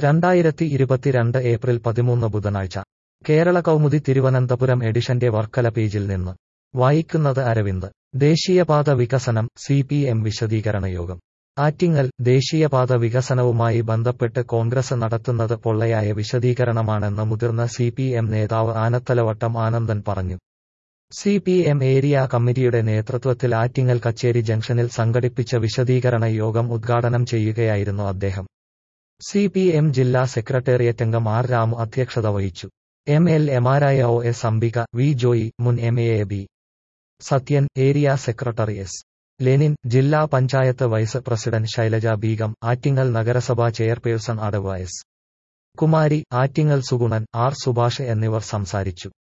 2022 April 13 ബുധനാഴ്ച കേരള കൗമുദി തിരുവനന്തപുരം എഡിഷന്റെ വർക്കല പേജിൽ നിന്ന് വായിക്കുന്നത് അരവിന്ദ്. ദേശീയപാത വികസനം CPM വിശദീകരണ യോഗം. ആറ്റിങ്ങൽ. ദേശീയപാത വികസനവുമായി ബന്ധപ്പെട്ട് കോൺഗ്രസ് നടത്തുന്നത് പൊള്ളയായ വിശദീകരണമാണെന്ന് മുതിർന്ന CPM നേതാവ് ആനത്തലവട്ടം ആനന്ദൻ പറഞ്ഞു. CPM ഏരിയ കമ്മിറ്റിയുടെ നേതൃത്വത്തിൽ ആറ്റിങ്ങൽ കച്ചേരി ജംഗ്ഷനിൽ സംഘടിപ്പിച്ച വിശദീകരണ യോഗം ഉദ്ഘാടനം ചെയ്യുകയായിരുന്നു അദ്ദേഹം. CPM ജില്ലാ സെക്രട്ടേറിയറ്റംഗം ആർ രാമു അധ്യക്ഷത വഹിച്ചു. MLA-മാരായ OS അംബിക, വി ജോയി, മുൻ MLA B Sathyan, area secretary S Lenin, ജില്ലാ പഞ്ചായത്ത് വൈസ് പ്രസിഡന്റ് ശൈലജ ബീഗം, ആറ്റിങ്ങൽ നഗരസഭാ ചെയർപേഴ്സൺ അടവ് എസ് കുമാരി, ആറ്റിങ്ങൽ സുഗുണൻ, ആർ സുഭാഷ് എന്നിവർ സംസാരിച്ചു.